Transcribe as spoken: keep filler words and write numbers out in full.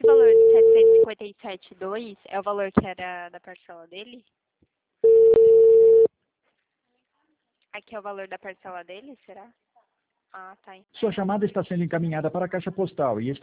Esse valor de setecentos e cinquenta e sete vírgula dois é o valor que era da parcela dele? Aqui é o valor da parcela dele, será? Ah, tá. Sua chamada está sendo encaminhada para a caixa postal e está